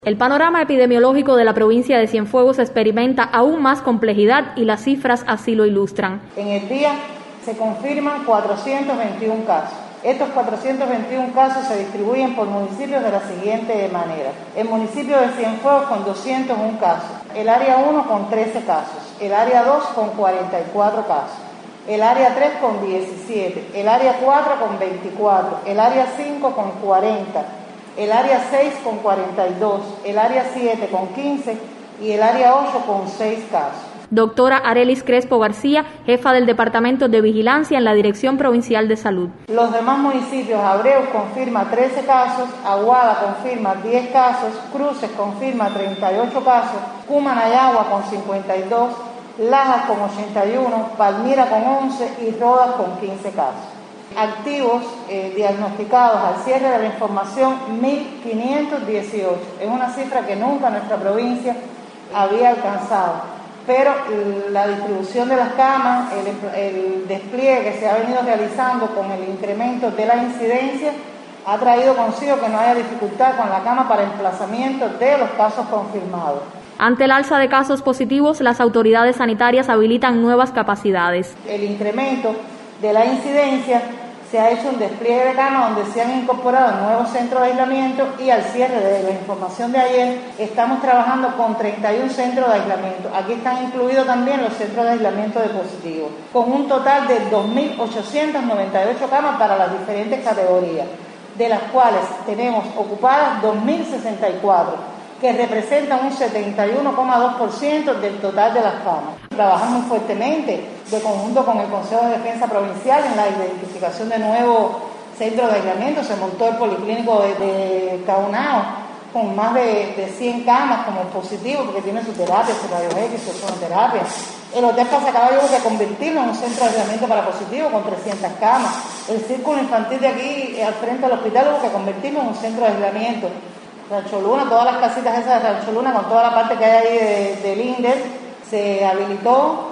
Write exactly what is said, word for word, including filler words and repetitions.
El panorama epidemiológico de la provincia de Cienfuegos experimenta aún más complejidad y las cifras así lo ilustran. En el día se confirman cuatrocientos veintiún casos. Estos cuatrocientos veintiún casos se distribuyen por municipios de la siguiente manera. El municipio de Cienfuegos con doscientos uno casos, el área uno con trece casos, el área dos con cuarenta y cuatro casos, el área tres con diecisiete, el área cuatro con veinticuatro, el área cinco con cuarenta, el área seis con cuarenta y dos, el área siete con quince y el área ocho con seis casos. Doctora Arelis Crespo García, jefa del Departamento de Vigilancia en la Dirección Provincial de Salud. Los demás municipios, Abreu confirma trece casos, Aguada confirma diez casos, Cruces confirma treinta y ocho casos, Cumanayagua con cincuenta y dos, Lajas con ochenta y uno, Palmira con once y Rodas con quince casos. Activos eh, diagnosticados al cierre de la información mil quinientos dieciocho. Es una cifra que nunca nuestra provincia había alcanzado. Pero la distribución de las camas, el, el despliegue que se ha venido realizando con el incremento de la incidencia ha traído consigo que no haya dificultad con la cama para emplazamiento de los casos confirmados. Ante el alza de casos positivos, las autoridades sanitarias habilitan nuevas capacidades. El incremento de la incidencia se ha hecho un despliegue de camas donde se han incorporado nuevos centros de aislamiento y al cierre de la información de ayer estamos trabajando con treinta y uno centros de aislamiento. Aquí están incluidos también los centros de aislamiento de positivos, con un total de dos mil ochocientas noventa y ocho camas para las diferentes categorías, de las cuales tenemos ocupadas dos mil sesenta y cuatro, que representan un setenta y uno coma dos por ciento del total de las camas. Trabajamos fuertemente de conjunto con el Consejo de Defensa Provincial en la identificación de nuevos centros de aislamiento. Se montó el Policlínico de, de Caunao con más de, de cien camas como positivo, porque tiene su terapia, su rayos X, su sonoterapia. El Hotel Pasacaballo hubo que convertirlo en un centro de aislamiento para positivo con trescientas camas. El Círculo Infantil de aquí, al frente del hospital, hubo que convertirlo en un centro de aislamiento. Rancho Luna, todas las casitas esas de Rancho Luna, con toda la parte que hay ahí de, de Linder, se habilitó